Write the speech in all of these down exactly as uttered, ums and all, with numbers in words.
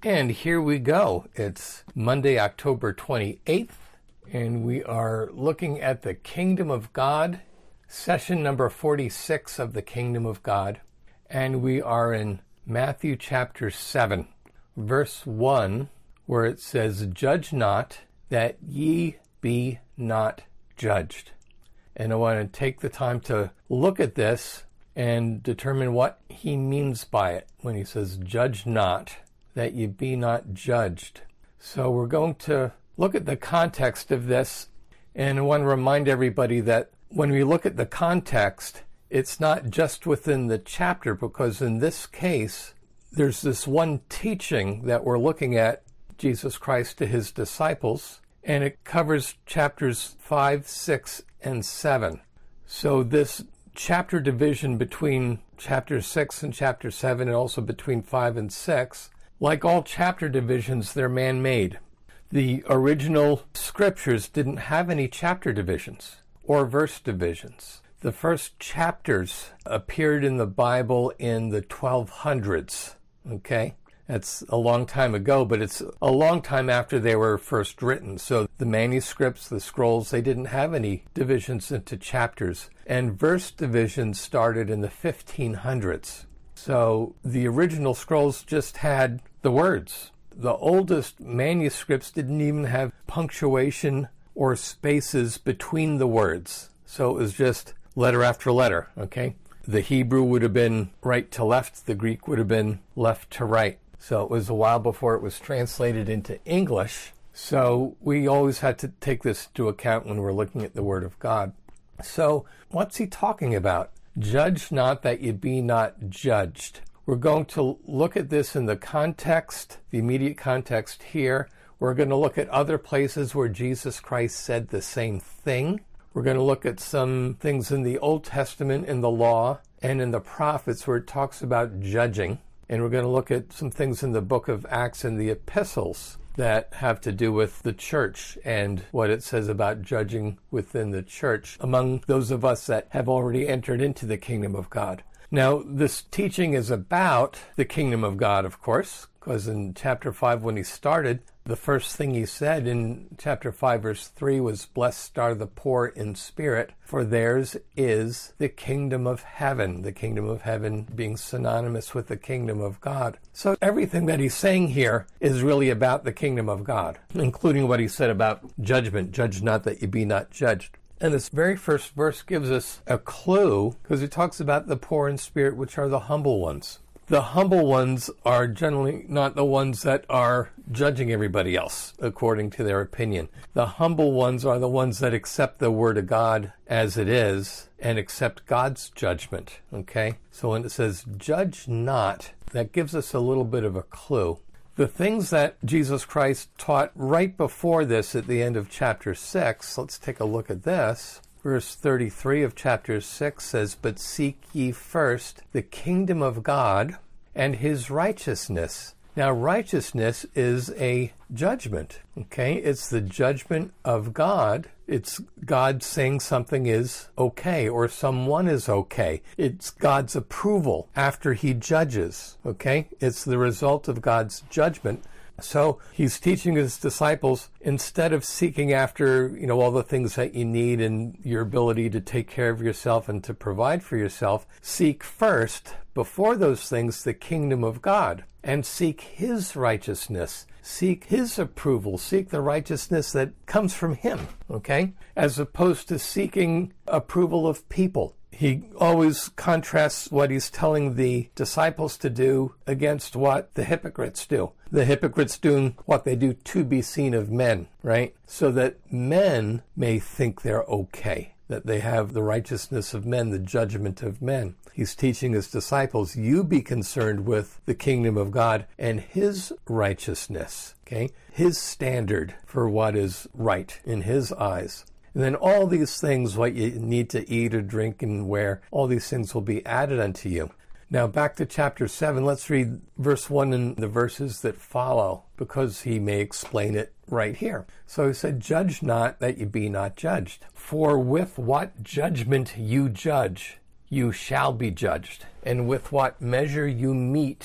And here we go. It's Monday, October twenty-eighth, and we are looking at the Kingdom of God, session number forty-six of the Kingdom of God. And we are in Matthew chapter seven, verse one, where it says, "Judge not, that ye be not judged." And I want to take the time to look at this and determine what he means by it when he says, "Judge not, that ye be not judged." So we're going to look at the context of this, and I want to remind everybody that when we look at the context, it's not just within the chapter, because in this case, there's this one teaching that we're looking at, Jesus Christ to his disciples, and it covers chapters five, six, and seven. So this chapter division between chapter six and chapter seven, and also between five and six, like all chapter divisions, they're man-made. The original scriptures didn't have any chapter divisions or verse divisions. The first chapters appeared in the Bible in the twelve hundreds, okay? That's a long time ago, but it's a long time after they were first written. So the manuscripts, the scrolls, they didn't have any divisions into chapters. And verse divisions started in the fifteen hundreds. So the original scrolls just had the words. The oldest manuscripts didn't even have punctuation or spaces between the words. So it was just letter after letter, okay? The Hebrew would have been right to left. The Greek would have been left to right. So it was a while before it was translated into English. So we always had to take this into account when we're looking at the Word of God. So what's he talking about? Judge not, that ye be not judged. We're going to look at this in the context, the immediate context here. We're going to look at other places where Jesus Christ said the same thing. We're going to look at some things in the Old Testament, in the law, and in the prophets where it talks about judging. And we're going to look at some things in the book of Acts and the epistles that have to do with the church and what it says about judging within the church among those of us that have already entered into the kingdom of God. Now, this teaching is about the kingdom of God, of course, because in chapter five, when he started, the first thing he said in chapter five, verse three was, "Blessed are the poor in spirit, for theirs is the kingdom of heaven." The kingdom of heaven being synonymous with the kingdom of God. So everything that he's saying here is really about the kingdom of God, including what he said about judgment. "Judge not, that ye be not judged." And this very first verse gives us a clue, because it talks about the poor in spirit, which are the humble ones. The humble ones are generally not the ones that are judging everybody else according to their opinion. The humble ones are the ones that accept the word of God as it is and accept God's judgment, okay? So when it says, "Judge not," that gives us a little bit of a clue. The things that Jesus Christ taught right before this at the end of chapter six, let's take a look at this. Verse thirty-three of chapter six says, "But seek ye first the kingdom of God and his righteousness." Now, righteousness is a judgment, okay? It's the judgment of God. It's God saying something is okay or someone is okay. It's God's approval after he judges, okay? It's the result of God's judgment. So he's teaching his disciples, instead of seeking after, you know, all the things that you need and your ability to take care of yourself and to provide for yourself, seek first, before those things, the kingdom of God, and seek his righteousness. Seek his approval. Seek the righteousness that comes from him, okay? As opposed to seeking approval of people. He always contrasts what he's telling the disciples to do against what the hypocrites do. The hypocrites doing what they do to be seen of men, right? So that men may think they're okay, that they have the righteousness of men, the judgment of men. He's teaching his disciples, you be concerned with the kingdom of God and his righteousness, okay? His standard for what is right in his eyes. And then all these things, what you need to eat or drink and wear, all these things will be added unto you. Now back to chapter seven, let's read verse one and the verses that follow, because he may explain it right here. So he said, "Judge not, that you be not judged. For with what judgment you judge, you shall be judged. And with what measure you mete,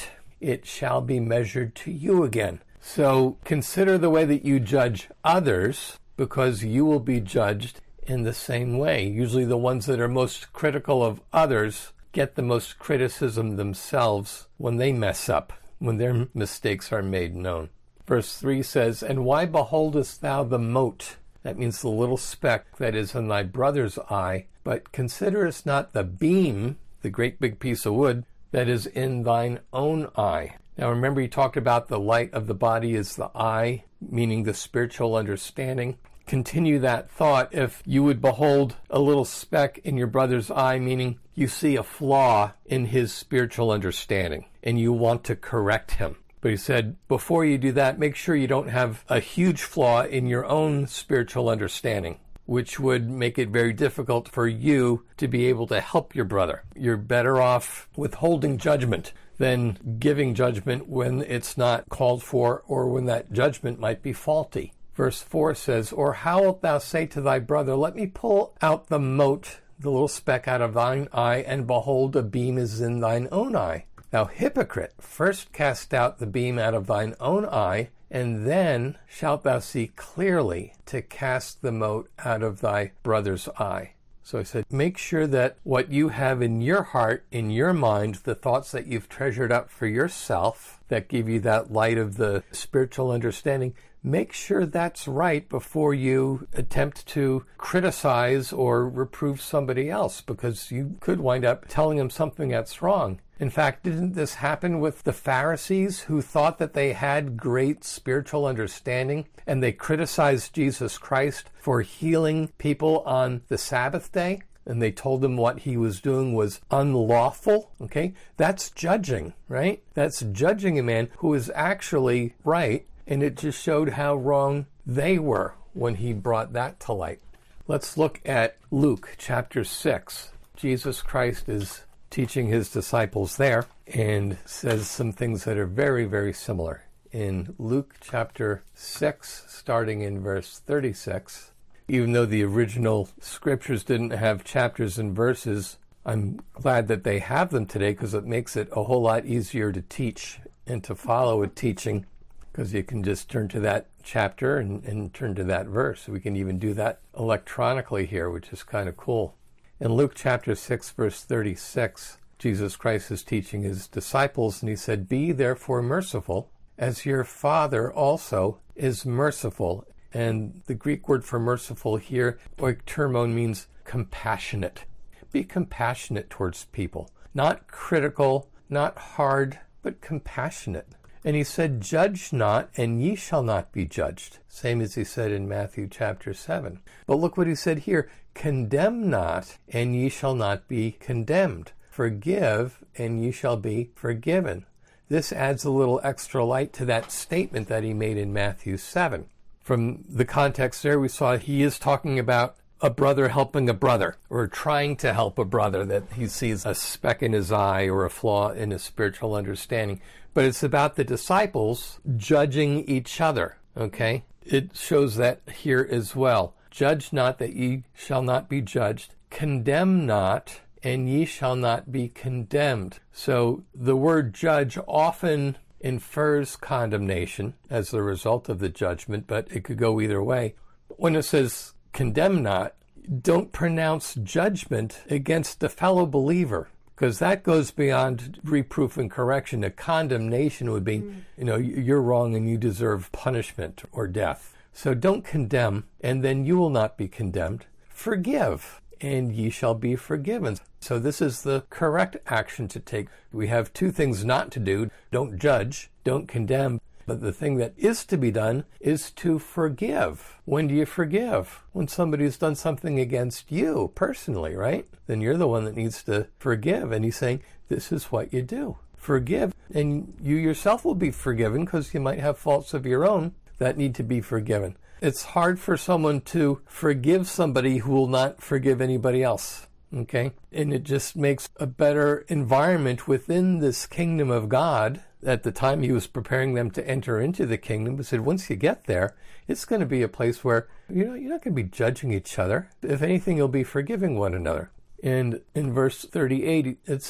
it shall be measured to you again. So consider the way that you judge others, because you will be judged in the same way. Usually the ones that are most critical of others get the most criticism themselves when they mess up, when their mistakes are made known. Verse three says, "And why beholdest thou the mote?" That means the little speck that is in thy brother's eye, but considerest not the beam, the great big piece of wood, that is in thine own eye. Now remember, he talked about the light of the body is the eye, meaning the spiritual understanding. Continue that thought. If you would behold a little speck in your brother's eye, meaning you see a flaw in his spiritual understanding and you want to correct him. But he said, before you do that, make sure you don't have a huge flaw in your own spiritual understanding, which would make it very difficult for you to be able to help your brother. You're better off withholding judgment than giving judgment when it's not called for or when that judgment might be faulty. Verse four says, "Or how wilt thou say to thy brother, let me pull out the mote, the little speck out of thine eye, and behold, a beam is in thine own eye? Thou hypocrite, first cast out the beam out of thine own eye, and then shalt thou see clearly to cast the mote out of thy brother's eye." So I said, make sure that what you have in your heart, in your mind, the thoughts that you've treasured up for yourself that give you that light of the spiritual understanding, make sure that's right before you attempt to criticize or reprove somebody else, because you could wind up telling them something that's wrong. In fact, didn't this happen with the Pharisees who thought that they had great spiritual understanding and they criticized Jesus Christ for healing people on the Sabbath day? And they told him what he was doing was unlawful. Okay, that's judging, right? That's judging a man who is actually right. And it just showed how wrong they were when he brought that to light. Let's look at Luke chapter six. Jesus Christ is teaching his disciples there and says some things that are very, very similar. In Luke chapter six, starting in verse thirty-six, even though the original scriptures didn't have chapters and verses, I'm glad that they have them today because it makes it a whole lot easier to teach and to follow a teaching, because you can just turn to that chapter and, and turn to that verse. We can even do that electronically here, which is kind of cool. In Luke chapter six, verse thirty-six, Jesus Christ is teaching his disciples, and he said, "Be therefore merciful, as your Father also is merciful." And the Greek word for merciful here, oiktermon, means compassionate. Be compassionate towards people. Not critical, not hard, but compassionate. And he said, "Judge not, and ye shall not be judged." Same as he said in Matthew chapter seven. But look what he said here. "Condemn not, and ye shall not be condemned. Forgive, and ye shall be forgiven." This adds a little extra light to that statement that he made in Matthew seven. From the context there, we saw he is talking about a brother helping a brother, or trying to help a brother that he sees a speck in his eye or a flaw in his spiritual understanding. But it's about the disciples judging each other, okay? It shows that here as well. "Judge not, that ye shall not be judged. Condemn not, and ye shall not be condemned." So the word judge often infers condemnation as the result of the judgment, but it could go either way. When it says condemn not, don't pronounce judgment against a fellow believer, because that goes beyond reproof and correction. A condemnation would be, mm. you know, you're wrong and you deserve punishment or death. So don't condemn, and then you will not be condemned. Forgive, and ye shall be forgiven. So this is the correct action to take. We have two things not to do. Don't judge, don't condemn. But the thing that is to be done is to forgive. When do you forgive? When somebody's done something against you personally, right? Then you're the one that needs to forgive. And he's saying, this is what you do. Forgive, and you yourself will be forgiven, because you might have faults of your own that need to be forgiven. It's hard for someone to forgive somebody who will not forgive anybody else, okay? And it just makes a better environment within this kingdom of God. At the time he was preparing them to enter into the kingdom, he said, once you get there, it's going to be a place where, you know, you're not going to be judging each other. If anything, you'll be forgiving one another. And in verse thirty-eight, it says,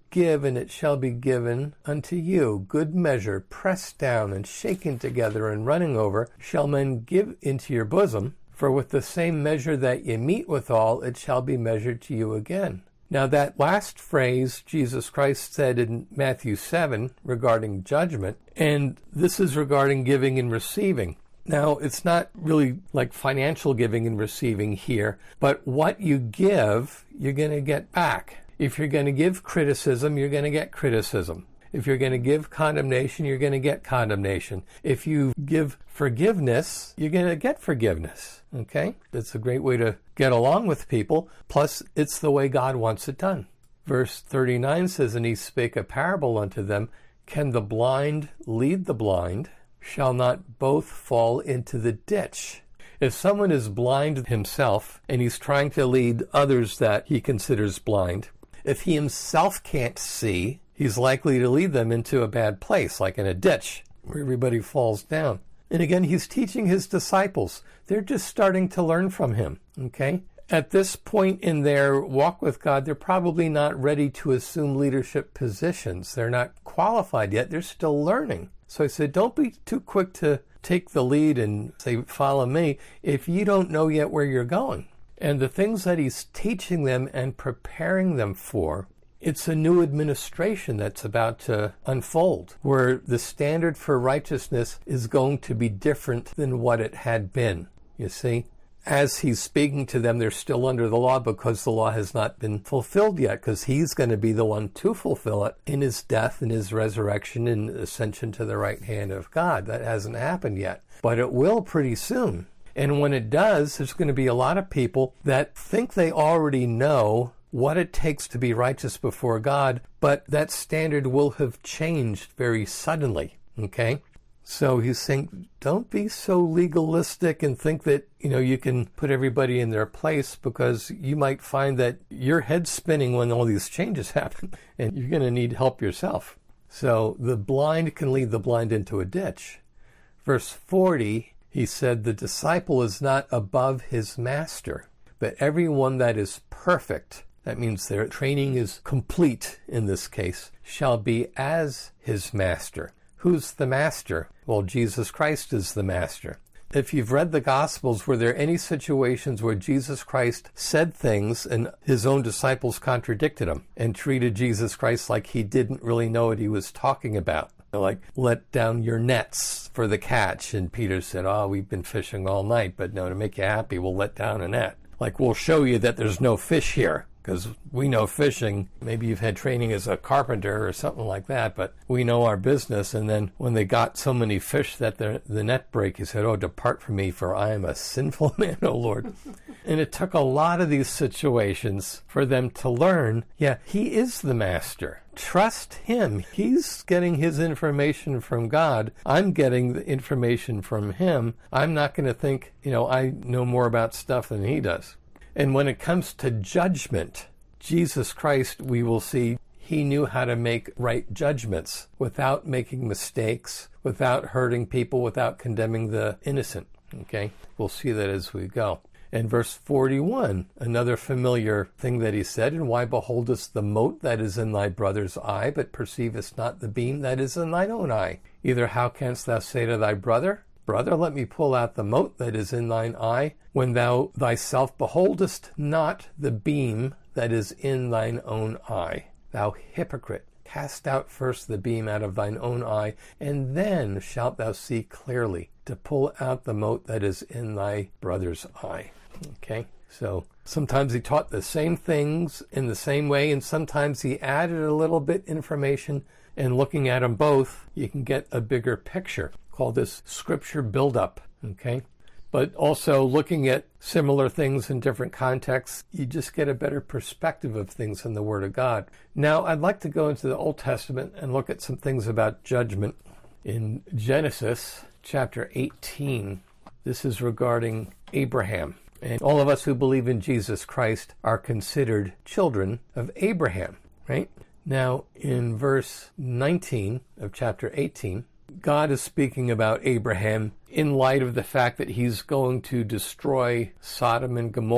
give, and it shall be given unto you. Good measure, pressed down and shaken together and running over, shall men give into your bosom. For with the same measure that ye meet withal, it shall be measured to you again. Now that last phrase Jesus Christ said in Matthew seven regarding judgment, and this is regarding giving and receiving. Now, it's not really like financial giving and receiving here, but what you give, you're going to get back. If you're going to give criticism, you're going to get criticism. If you're going to give condemnation, you're going to get condemnation. If you give forgiveness, you're going to get forgiveness. Okay? It's a great way to get along with people. Plus, it's the way God wants it done. Verse thirty-nine says, And he spake a parable unto them, Can the blind lead the blind? Shall not both fall into the ditch? If someone is blind himself, and he's trying to lead others that he considers blind, if he himself can't see, he's likely to lead them into a bad place, like in a ditch, where everybody falls down. And again, he's teaching his disciples. They're just starting to learn from him, okay? At this point in their walk with God, they're probably not ready to assume leadership positions. They're not qualified yet. They're still learning. So I said, don't be too quick to take the lead and say, follow me, if you don't know yet where you're going. And the things that he's teaching them and preparing them for, it's a new administration that's about to unfold, where the standard for righteousness is going to be different than what it had been, you see. As he's speaking to them, they're still under the law because the law has not been fulfilled yet, because he's going to be the one to fulfill it in his death and his resurrection and ascension to the right hand of God. That hasn't happened yet, but it will pretty soon. And when it does, there's going to be a lot of people that think they already know what it takes to be righteous before God, but that standard will have changed very suddenly, okay? So he's saying, don't be so legalistic and think that, you know, you can put everybody in their place, because you might find that your head's spinning when all these changes happen, and you're going to need help yourself. So the blind can lead the blind into a ditch. Verse forty, he said, the disciple is not above his master, but everyone that is perfect, that means their training is complete in this case, shall be as his master. Who's the master? Well, Jesus Christ is the master. If you've read the Gospels, were there any situations where Jesus Christ said things and his own disciples contradicted him and treated Jesus Christ like he didn't really know what he was talking about? Like, let down your nets for the catch. And Peter said, oh, we've been fishing all night, but no, to make you happy, we'll let down a net. Like, we'll show you that there's no fish here, because we know fishing. Maybe you've had training as a carpenter or something like that, but we know our business. And then when they got so many fish that the, the net break, he said, oh, depart from me, for I am a sinful man, O Lord. And it took a lot of these situations for them to learn, yeah, he is the master. Trust him. He's getting his information from God. I'm getting the information from him. I'm not going to think, you know, I know more about stuff than he does. And when it comes to judgment, Jesus Christ, we will see, he knew how to make right judgments without making mistakes, without hurting people, without condemning the innocent. Okay? We'll see that as we go. And verse forty-one, another familiar thing that he said, and why beholdest the mote that is in thy brother's eye, but perceivest not the beam that is in thine own eye? Either how canst thou say to thy brother, Brother, let me pull out the mote that is in thine eye, when thou thyself beholdest not the beam that is in thine own eye? Thou hypocrite, cast out first the beam out of thine own eye, and then shalt thou see clearly to pull out the mote that is in thy brother's eye. Okay, so sometimes he taught the same things in the same way, and sometimes he added a little bit information, and looking at them both, you can get a bigger picture. Call this scripture buildup, okay? But also looking at similar things in different contexts, you just get a better perspective of things in the Word of God. Now, I'd like to go into the Old Testament and look at some things about judgment. In Genesis chapter eighteen, this is regarding Abraham. And all of us who believe in Jesus Christ are considered children of Abraham, right? Now, in verse nineteen of chapter eighteen, God is speaking about Abraham in light of the fact that he's going to destroy Sodom and Gomorrah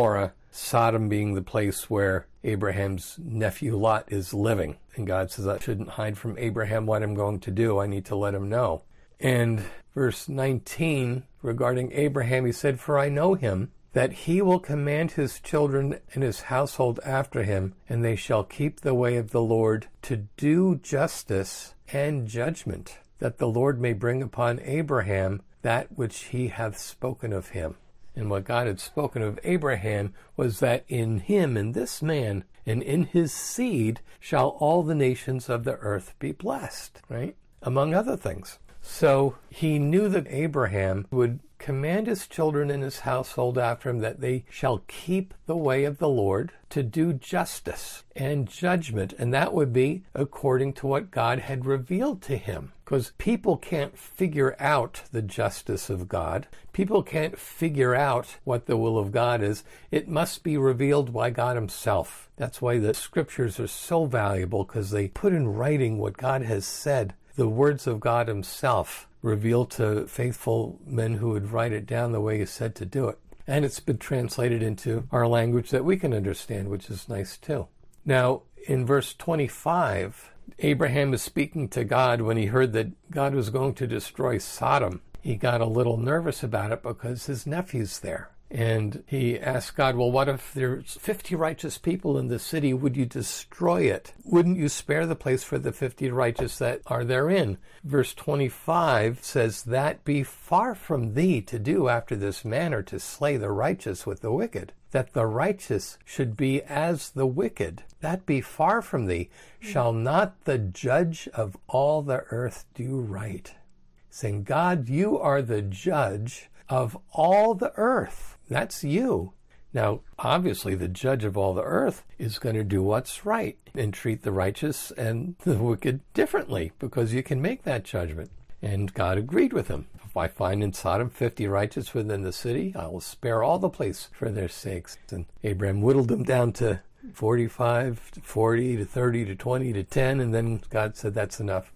Sodom being the place where Abraham's nephew Lot is living. And God says, I shouldn't hide from Abraham what I'm going to do. I need to let him know. And verse nineteen, regarding Abraham, he said, for I know him, that he will command his children and his household after him, and they shall keep the way of the Lord to do justice and judgment, that the Lord may bring upon Abraham that which he hath spoken of him. And what God had spoken of Abraham was that in him, in this man, and in his seed shall all the nations of the earth be blessed, right? Among other things. So he knew that Abraham would command his children and his household after him that they shall keep the way of the Lord to do justice and judgment. And that would be according to what God had revealed to him. Because people can't figure out the justice of God. People can't figure out what the will of God is. It must be revealed by God himself. That's why the scriptures are so valuable, because they put in writing what God has said. The words of God himself revealed to faithful men who would write it down the way he said to do it. And it's been translated into our language that we can understand, which is nice too. Now, in verse twenty-five, Abraham is speaking to God when he heard that God was going to destroy Sodom. He got a little nervous about it because his nephew's there. And he asked God, well, what if there's fifty righteous people in the city? Would you destroy it? Wouldn't you spare the place for the fifty righteous that are therein? Verse twenty-five says, that be far from thee to do after this manner, to slay the righteous with the wicked, that the righteous should be as the wicked. That be far from thee. Shall not the judge of all the earth do right? Saying, God, you are the judge of all the earth. That's you. Now, obviously, the judge of all the earth is going to do what's right and treat the righteous and the wicked differently, because you can make that judgment. And God agreed with him. If I find in Sodom fifty righteous within the city, I will spare all the place for their sakes. And Abraham whittled them down to forty-five to forty to thirty to twenty to ten, and then God said, that's enough.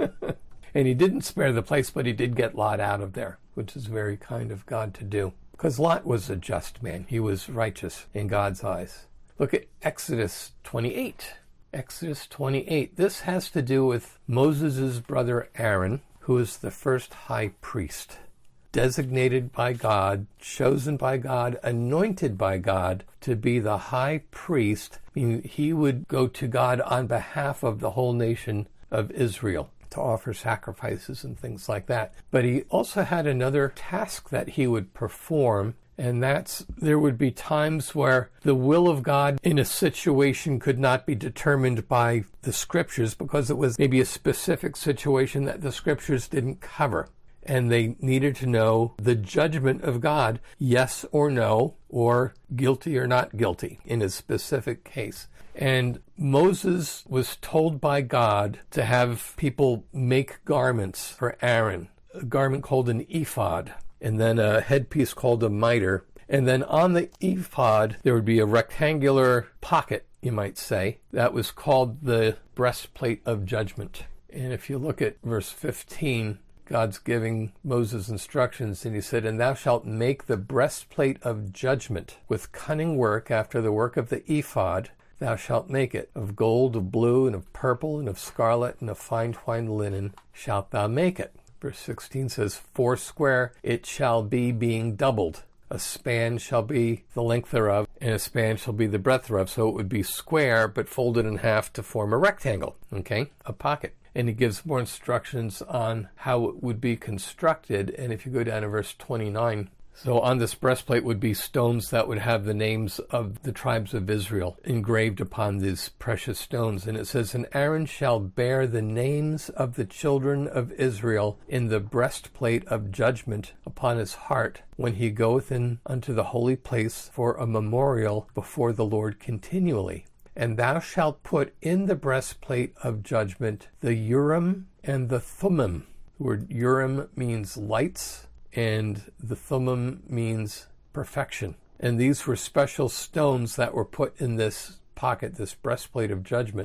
And he didn't spare the place, but he did get Lot out of there, which is very kind of God to do. Because Lot was a just man. He was righteous in God's eyes. Look at Exodus twenty-eight. Exodus twenty-eight. This has to do with Moses' brother Aaron, who is the first high priest, designated by God, chosen by God, anointed by God to be the high priest. I mean, he would go to God on behalf of the whole nation of Israel to offer sacrifices and things like that. But he also had another task that he would perform, and that's there would be times where the will of God in a situation could not be determined by the scriptures, because it was maybe a specific situation that the scriptures didn't cover. And they needed to know the judgment of God, yes or no, or guilty or not guilty in a specific case. And Moses was told by God to have people make garments for Aaron, a garment called an ephod, and then a headpiece called a mitre. And then on the ephod, there would be a rectangular pocket, you might say, that was called the breastplate of judgment. And if you look at verse fifteen, God's giving Moses instructions, and he said, and thou shalt make the breastplate of judgment with cunning work after the work of the ephod. Thou shalt make it of gold, of blue, and of purple, and of scarlet, and of fine twined linen shalt thou make it. Verse sixteen says, foursquare it shall be, being doubled. A span shall be the length thereof, and a span shall be the breadth thereof. So it would be square, but folded in half to form a rectangle, okay, a pocket. And he gives more instructions on how it would be constructed. And if you go down to verse twenty-nine, so on this breastplate would be stones that would have the names of the tribes of Israel engraved upon these precious stones. And it says, and Aaron shall bear the names of the children of Israel in the breastplate of judgment upon his heart, when he goeth in unto the holy place for a memorial before the Lord continually. And thou shalt put in the breastplate of judgment the Urim and the Thummim. The word Urim means lights, and the Thummim means perfection. And these were special stones that were put in this pocket, this breastplate of judgment.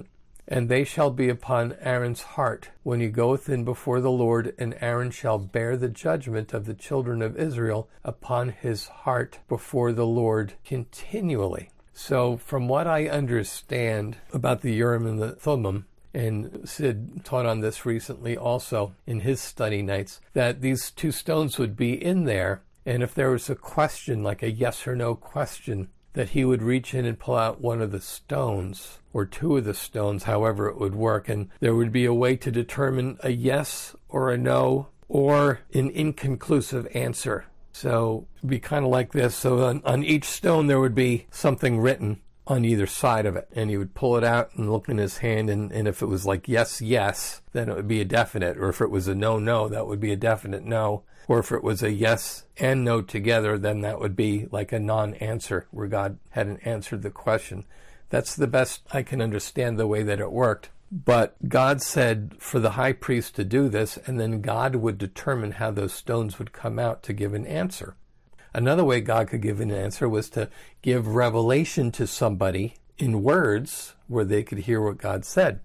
And they shall be upon Aaron's heart when he goeth in before the Lord, and Aaron shall bear the judgment of the children of Israel upon his heart before the Lord continually. So from what I understand about the Urim and the Thummim, and Sid taught on this recently also in his study nights, that these two stones would be in there, and if there was a question, like a yes or no question, that he would reach in and pull out one of the stones, or two of the stones, however it would work, and there would be a way to determine a yes or a no, or an inconclusive answer. So it would be kind of like this. So on, on each stone there would be something written on either side of it, and he would pull it out and look in his hand, and, and if it was like yes, yes, then it would be a definite, or if it was a no, no, that would be a definite no, or if it was a yes and no together, then that would be like a non-answer, where God hadn't answered the question. That's the best I can understand the way that it worked. But God said for the high priest to do this, and then God would determine how those stones would come out to give an answer. Another way God could give an answer was to give revelation to somebody in words where they could hear what God said.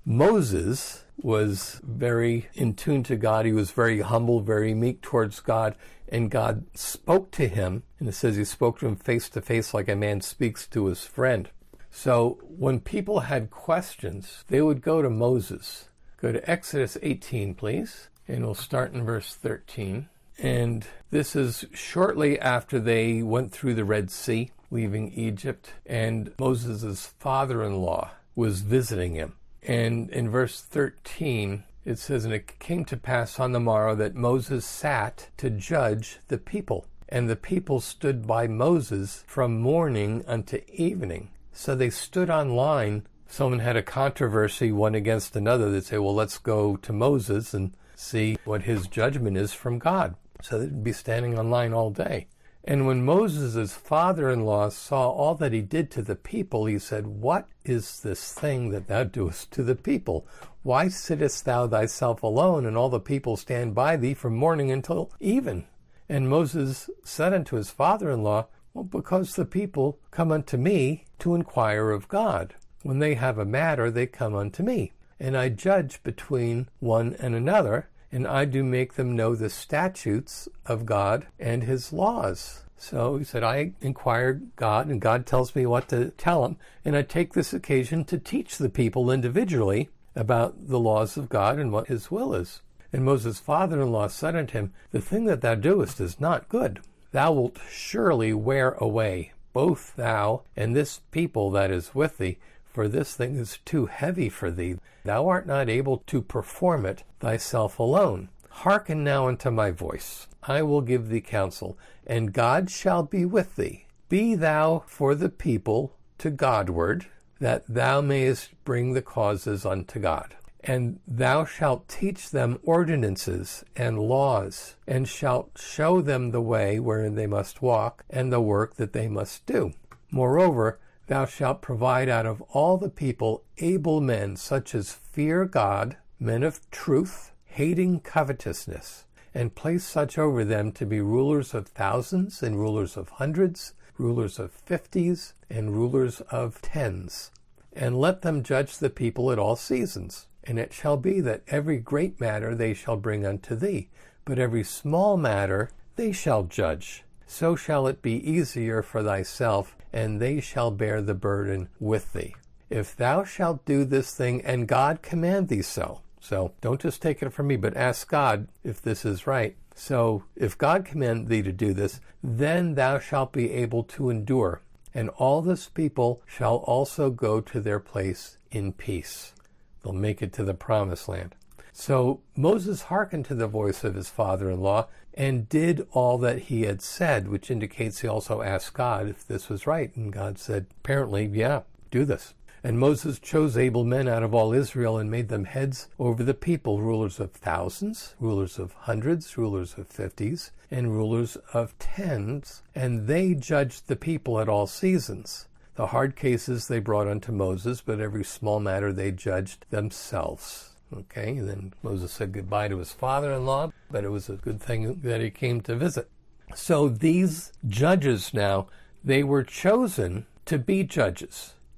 Moses was very in tune to God. He was very humble, very meek towards God, and God spoke to him, and it says he spoke to him face to face like a man speaks to his friend. So when people had questions, they would go to Moses. Go to Exodus eighteen, please, and we'll start in verse thirteen. And this is shortly after they went through the Red Sea, leaving Egypt, and Moses' father-in-law was visiting him. And in verse thirteen, it says, "And it came to pass on the morrow that Moses sat to judge the people. And the people stood by Moses from morning unto evening." So they stood on line. Someone had a controversy, one against another. They'd say, well, let's go to Moses and see what his judgment is from God. So they'd be standing on line all day. And when Moses' father-in-law saw all that he did to the people, he said, "What is this thing that thou doest to the people? Why sittest thou thyself alone, and all the people stand by thee from morning until even?" And Moses said unto his father-in-law, "Well, because the people come unto me to inquire of God. When they have a matter, they come unto me. And I judge between one and another, and I do make them know the statutes of God and his laws." So he said, I inquire God, and God tells me what to tell them, and I take this occasion to teach the people individually about the laws of God and what his will is. And Moses' father-in-law said unto him, "The thing that thou doest is not good. Thou wilt surely wear away, both thou and this people that is with thee, for this thing is too heavy for thee. Thou art not able to perform it thyself alone. Hearken now unto my voice. I will give thee counsel, and God shall be with thee. Be thou for the people to Godward, that thou mayest bring the causes unto God. And thou shalt teach them ordinances and laws, and shalt show them the way wherein they must walk, and the work that they must do. Moreover, thou shalt provide out of all the people able men, such as fear God, men of truth, hating covetousness, and place such over them to be rulers of thousands, and rulers of hundreds, rulers of fifties, and rulers of tens. And let them judge the people at all seasons. And it shall be that every great matter they shall bring unto thee, but every small matter they shall judge. So shall it be easier for thyself, and they shall bear the burden with thee. If thou shalt do this thing, and God command thee so." So don't just take it from me, but ask God if this is right. So if God command thee to do this, then thou shalt be able to endure. And all this people shall also go to their place in peace. They'll make it to the promised land. So Moses hearkened to the voice of his father-in-law and did all that he had said, which indicates he also asked God if this was right. And God said, apparently, yeah, do this. And Moses chose able men out of all Israel and made them heads over the people, rulers of thousands, rulers of hundreds, rulers of fifties, and rulers of tens. And they judged the people at all seasons. The hard cases they brought unto Moses, but every small matter they judged themselves. Okay, and then Moses said goodbye to his father-in-law, but it was a good thing that he came to visit. So these judges now, they were chosen to be judges.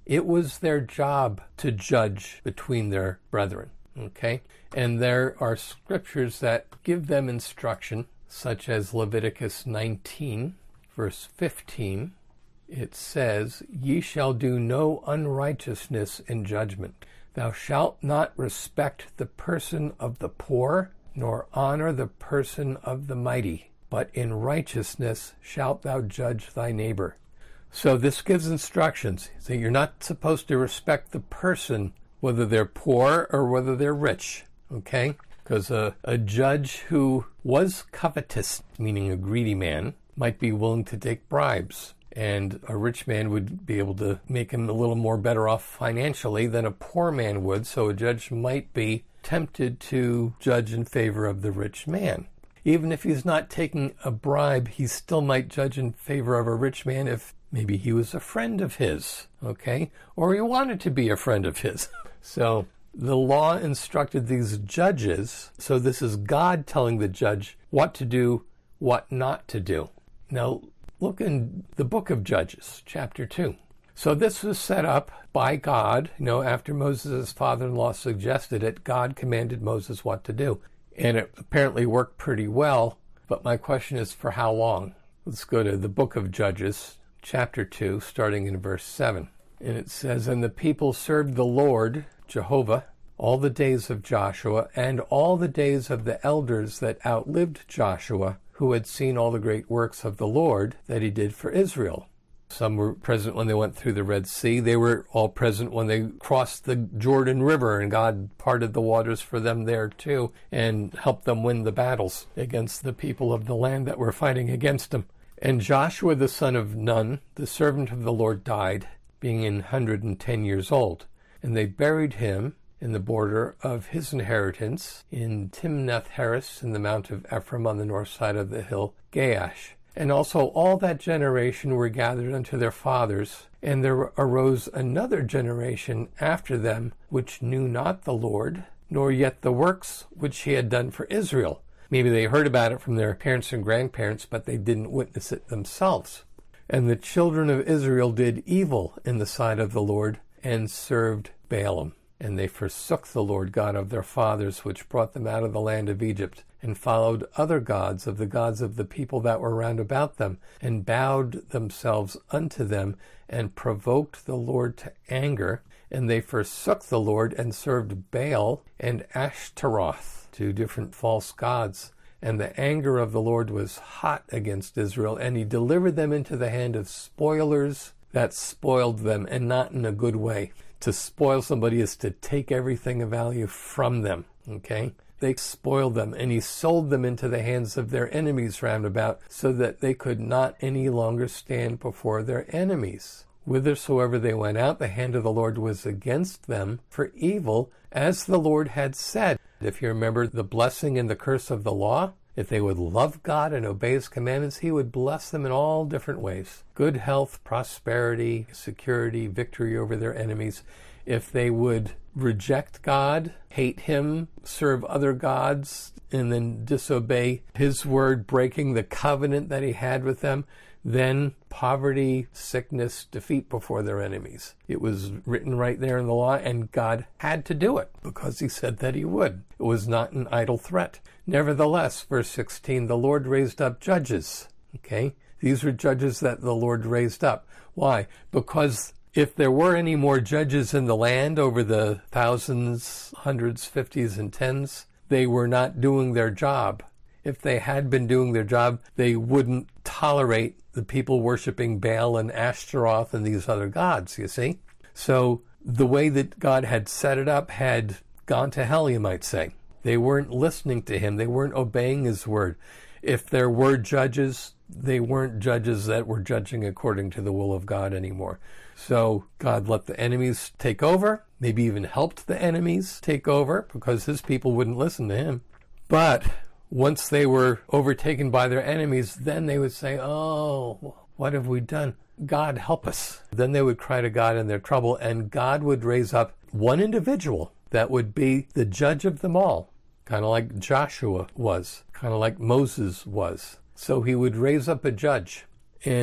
It was their job to judge between their brethren. Okay? And there are scriptures that give them instruction, such as Leviticus nineteen, verse fifteen. It says, "Ye shall do no unrighteousness in judgment. Thou shalt not respect the person of the poor, nor honor the person of the mighty, but in righteousness shalt thou judge thy neighbor." So this gives instructions. So you're not supposed to respect the person, whether they're poor or whether they're rich, okay? Because a, a judge who was covetous, meaning a greedy man, might be willing to take bribes. And a rich man would be able to make him a little more better off financially than a poor man would. So a judge might be tempted to judge in favor of the rich man. Even if he's not taking a bribe, he still might judge in favor of a rich man if maybe he was a friend of his, okay? Or he wanted to be a friend of his. So the law instructed these judges. So this is God telling the judge what to do, what not to do. Now, look in the book of Judges, chapter two. So this was set up by God. You know, after Moses' father-in-law suggested it, God commanded Moses what to do. And it apparently worked pretty well. But my question is, for how long? Let's go to the book of Judges, chapter two, starting in verse seven. And it says, "And the people served the Lord, Jehovah, all the days of Joshua, and all the days of the elders that outlived Joshua, who had seen all the great works of the Lord that he did for Israel." Some were present when they went through the Red Sea. They were all present when they crossed the Jordan River, and God parted the waters for them there too, and helped them win the battles against the people of the land that were fighting against them. "And Joshua the son of Nun, the servant of the Lord, died, being an hundred and ten years old. And they buried him in the border of his inheritance in Timnath-Heres in the mount of Ephraim on the north side of the hill Gaash. And also all that generation were gathered unto their fathers, and there arose another generation after them, which knew not the Lord, nor yet the works which he had done for Israel." Maybe they heard about it from their parents and grandparents, but they didn't witness it themselves. "And the children of Israel did evil in the sight of the Lord, and served Baalim. And they forsook the Lord God of their fathers, which brought them out of the land of Egypt, and followed other gods of the gods of the people that were round about them, and bowed themselves unto them, and provoked the Lord to anger. And they forsook the Lord, and served Baal and Ashtaroth, two different false gods. And the anger of the Lord was hot against Israel, and he delivered them into the hand of spoilers that spoiled them, and not in a good way. To spoil somebody is to take everything of value from them, okay? They spoiled them, and he sold them into the hands of their enemies round about, so that they could not any longer stand before their enemies. Whithersoever they went out, the hand of the Lord was against them for evil, as the Lord had said. If you remember the blessing and the curse of the law, if they would love God and obey his commandments, he would bless them in all different ways. Good health, prosperity, security, victory over their enemies. If they would reject God, hate him, serve other gods, and then disobey his word, breaking the covenant that he had with them, then poverty, sickness, defeat before their enemies. It was written right there in the law, and God had to do it because he said that he would. It was not an idle threat. Nevertheless, verse sixteen, the Lord raised up judges. Okay? These were judges that the Lord raised up. Why? Because if there were any more judges in the land over the thousands, hundreds, fifties, and tens, they were not doing their job. If they had been doing their job, they wouldn't tolerate the people worshiping Baal and Ashtaroth and these other gods, you see? So the way that God had set it up had gone to hell, you might say. They weren't listening to him. They weren't obeying his word. If there were judges, they weren't judges that were judging according to the will of God anymore. So God let the enemies take over, maybe even helped the enemies take over because his people wouldn't listen to him. But once they were overtaken by their enemies, then they would say, oh, what have we done? God, help us. Then they would cry to God in their trouble, and God would raise up one individual that would be the judge of them all, kind of like Joshua was, kind of like Moses was. So he would raise up a judge. And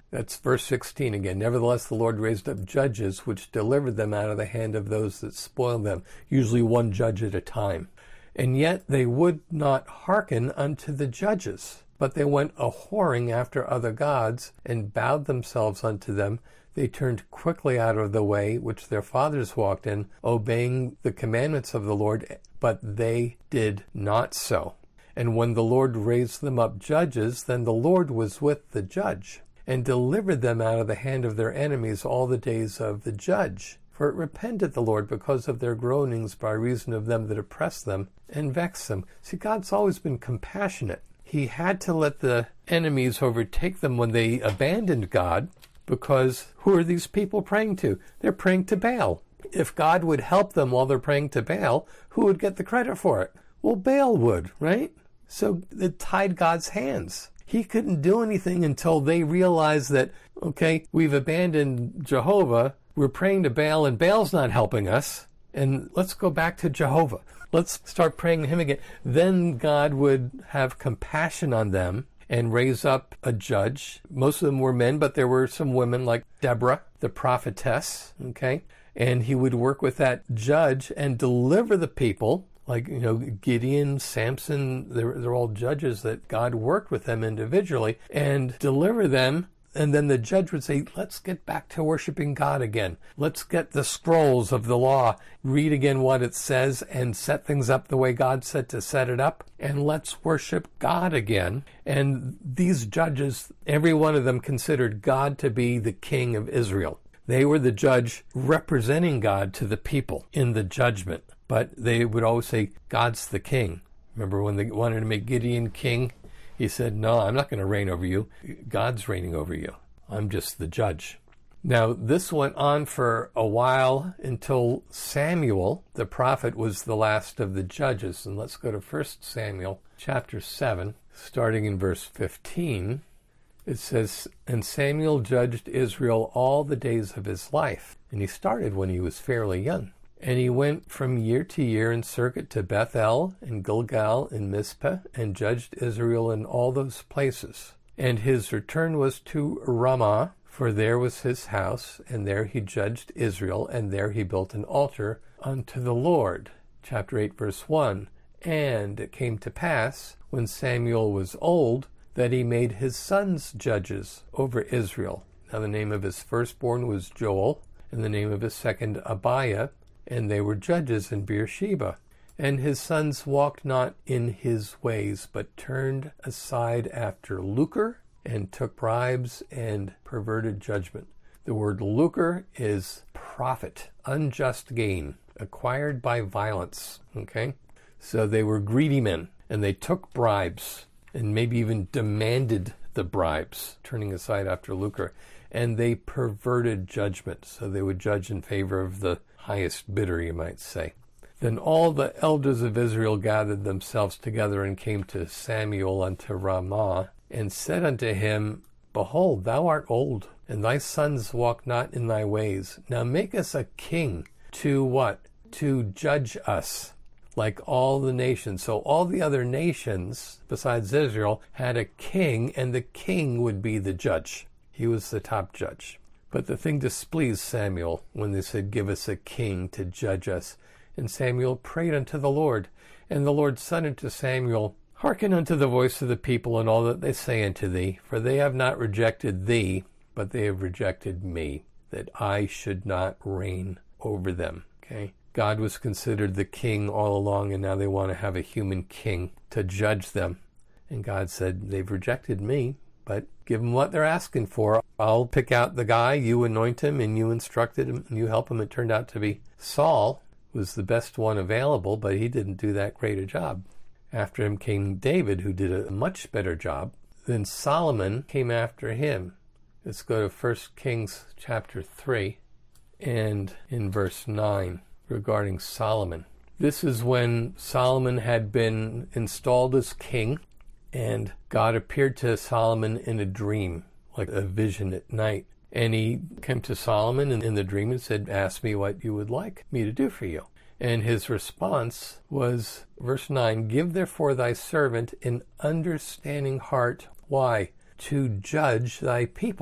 That's verse sixteen again. Nevertheless, the Lord raised up judges which delivered them out of the hand of those that spoiled them, usually one judge at a time. And yet they would not hearken unto the judges, but they went a-whoring after other gods, and bowed themselves unto them. They turned quickly out of the way which their fathers walked in, obeying the commandments of the Lord, but they did not so. And when the Lord raised them up judges, then the Lord was with the judge, and delivered them out of the hand of their enemies all the days of the judge. For it repented the Lord because of their groanings by reason of them that oppressed them and vexed them. See, God's always been compassionate. He had to let the enemies overtake them when they abandoned God, because who are these people praying to? They're praying to Baal. If God would help them while they're praying to Baal, who would get the credit for it? Well, Baal would, right? So it tied God's hands. He couldn't do anything until they realized that, okay, we've abandoned Jehovah, we're praying to Baal, and Baal's not helping us, and let's go back to Jehovah. Let's start praying to him again. Then God would have compassion on them and raise up a judge. Most of them were men, but there were some women like Deborah, the prophetess, okay? And he would work with that judge and deliver the people, like, you know, Gideon, Samson, they're, they're all judges that God worked with them individually, and deliver them. And then the judge would say, let's get back to worshiping God again. Let's get the scrolls of the law, read again what it says, and set things up the way God said to set it up. And let's worship God again. And these judges, every one of them considered God to be the king of Israel. They were the judge representing God to the people in the judgment. But they would always say, God's the king. Remember when they wanted to make Gideon king? He said, no, I'm not going to reign over you. God's reigning over you. I'm just the judge. Now, this went on for a while until Samuel, the prophet, was the last of the judges. And let's go to First Samuel chapter seven, starting in verse fifteen. It says, and Samuel judged Israel all the days of his life. And he started when he was fairly young. And he went from year to year in circuit to Bethel and Gilgal and Mizpah, and judged Israel in all those places. And his return was to Ramah, for there was his house, and there he judged Israel, and there he built an altar unto the Lord. Chapter eight, verse one. And it came to pass, when Samuel was old, that he made his sons judges over Israel. Now the name of his firstborn was Joel, and the name of his second Abiah, and they were judges in Beersheba. And his sons walked not in his ways, but turned aside after lucre, and took bribes, and perverted judgment. The word lucre is profit, unjust gain, acquired by violence, okay? So they were greedy men, and they took bribes, and maybe even demanded the bribes, turning aside after lucre. And they perverted judgment, so they would judge in favor of the highest bidder, you might say. Then all the elders of Israel gathered themselves together and came to Samuel unto Ramah, and said unto him, Behold, thou art old, and thy sons walk not in thy ways. Now make us a king to what? To judge us, like all the nations. So all the other nations, besides Israel, had a king, and the king would be the judge. He was the top judge. But the thing displeased Samuel when they said, Give us a king to judge us. And Samuel prayed unto the Lord. And the Lord said unto Samuel, Hearken unto the voice of the people and all that they say unto thee, for they have not rejected thee, but they have rejected me, that I should not reign over them. Okay? God was considered the king all along, and now they want to have a human king to judge them. And God said, They've rejected me, but give them what they're asking for. I'll pick out the guy, you anoint him, and you instructed him, and you help him. It turned out to be Saul, was the best one available, but he didn't do that great a job. After him came David, who did a much better job. Then Solomon came after him. Let's go to First Kings chapter three, and in verse nine, regarding Solomon. This is when Solomon had been installed as king, and God appeared to Solomon in a dream, like a vision at night. And he came to Solomon in the dream and said, Ask me what you would like me to do for you. And his response was, verse nine, Give therefore thy servant an understanding heart. Why? To judge thy people,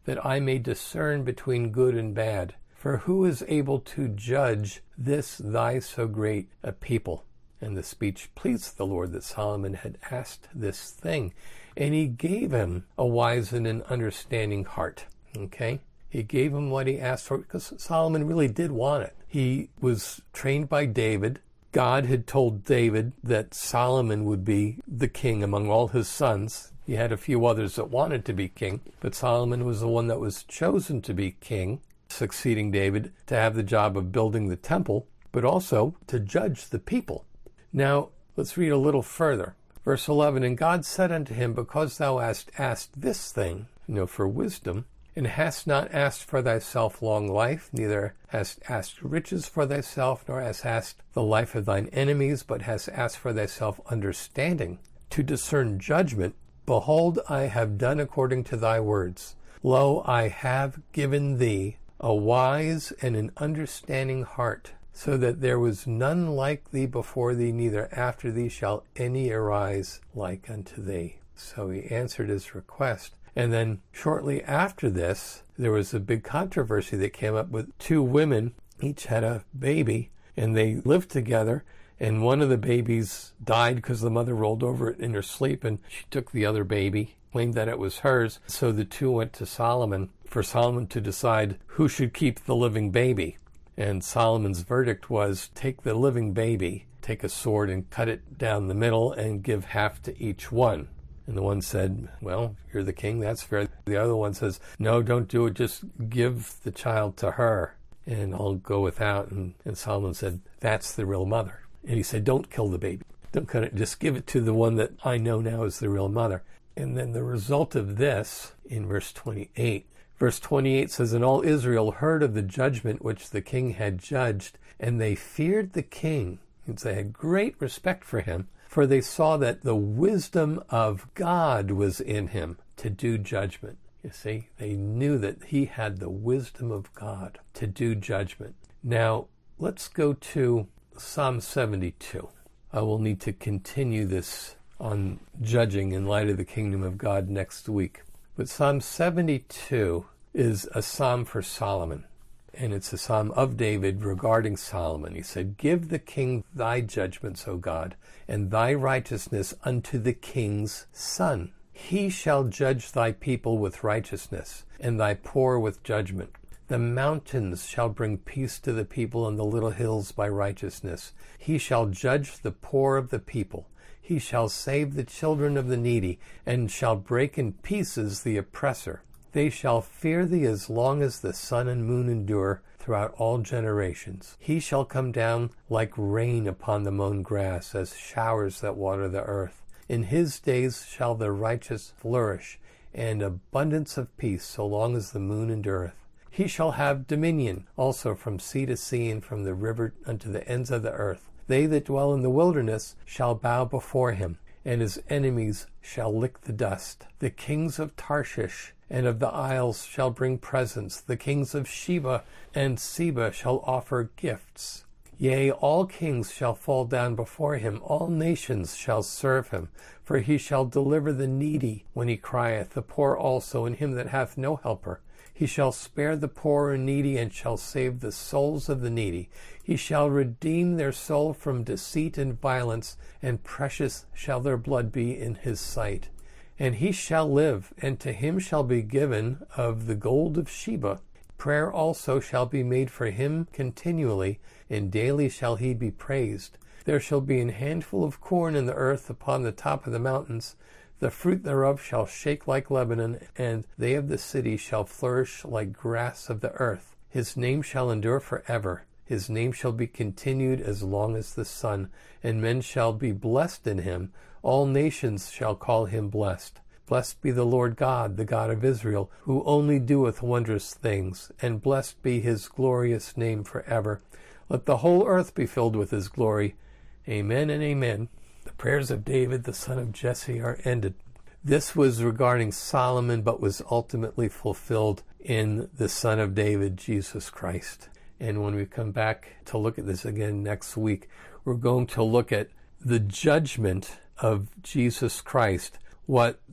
that I may discern between good and bad. For who is able to judge this thy so great a people? And the speech pleased the Lord that Solomon had asked this thing. And he gave him a wise and an understanding heart. Okay? He gave him what he asked for because Solomon really did want it. He was trained by David. God had told David that Solomon would be the king among all his sons. He had a few others that wanted to be king, but Solomon was the one that was chosen to be king, succeeding David, to have the job of building the temple, but also to judge the people. Now, let's read a little further. Verse eleven, And God said unto him, Because thou hast asked this thing, you know, for wisdom, and hast not asked for thyself long life, neither hast asked riches for thyself, nor hast asked the life of thine enemies, but hast asked for thyself understanding, to discern judgment, behold, I have done according to thy words. Lo, I have given thee a wise and an understanding heart, so that there was none like thee before thee, neither after thee shall any arise like unto thee. So he answered his request. And then shortly after this, there was a big controversy that came up with two women. Each had a baby, and they lived together. And one of the babies died because the mother rolled over it in her sleep, and she took the other baby, claimed that it was hers. So the two went to Solomon for Solomon to decide who should keep the living baby. And Solomon's verdict was, take the living baby, take a sword and cut it down the middle and give half to each one. And the one said, well, you're the king, that's fair. The other one says, no, don't do it, just give the child to her and I'll go without. And, and Solomon said, that's the real mother. And he said, don't kill the baby. Don't cut it, just give it to the one that I know now is the real mother. And then the result of this, in verse twenty-eight, Verse twenty-eight says, And all Israel heard of the judgment which the king had judged, and they feared the king. And they had great respect for him, for they saw that the wisdom of God was in him to do judgment. You see, they knew that he had the wisdom of God to do judgment. Now, let's go to Psalm seventy-two. I will need to continue this on judging in light of the kingdom of God next week. But Psalm seventy-two is a psalm for Solomon, and it's a psalm of David regarding Solomon. He said, Give the king thy judgments, O God, and thy righteousness unto the king's son. He shall judge thy people with righteousness, and thy poor with judgment. The mountains shall bring peace to the people, and the little hills by righteousness. He shall judge the poor of the people. He shall save the children of the needy, and shall break in pieces the oppressor. They shall fear thee as long as the sun and moon endure throughout all generations. He shall come down like rain upon the mown grass, as showers that water the earth. In his days shall the righteous flourish, and abundance of peace, so long as the moon endureth. He shall have dominion also from sea to sea, and from the river unto the ends of the earth. They that dwell in the wilderness shall bow before him, and his enemies shall lick the dust. The kings of Tarshish and of the isles shall bring presents. The kings of Sheba and Seba shall offer gifts. Yea, all kings shall fall down before him. All nations shall serve him. For he shall deliver the needy when he crieth, the poor also, and him that hath no helper. He shall spare the poor and needy, and shall save the souls of the needy. He shall redeem their soul from deceit and violence, and precious shall their blood be in his sight. And he shall live, and to him shall be given of the gold of Sheba. Prayer also shall be made for him continually, and daily shall he be praised. There shall be an handful of corn in the earth upon the top of the mountains. The fruit thereof shall shake like Lebanon, and they of the city shall flourish like grass of the earth. His name shall endure forever. His name shall be continued as long as the sun, and men shall be blessed in him. All nations shall call him blessed. Blessed be the Lord God, the God of Israel, who only doeth wondrous things, and blessed be his glorious name forever. Let the whole earth be filled with his glory. Amen and amen. The prayers of David, the son of Jesse, are ended. This was regarding Solomon, but was ultimately fulfilled in the Son of David, Jesus Christ. And when we come back to look at this again next week, we're going to look at the judgment of Jesus Christ, what the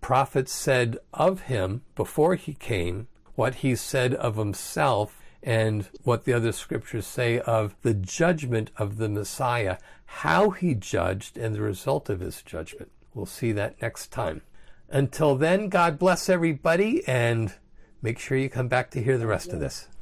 prophets said of him before he came, what he said of himself, and what the other scriptures say of the judgment of the Messiah, how he judged and the result of his judgment. We'll see that next time. Until then, God bless everybody, and make sure you come back to hear the rest of this.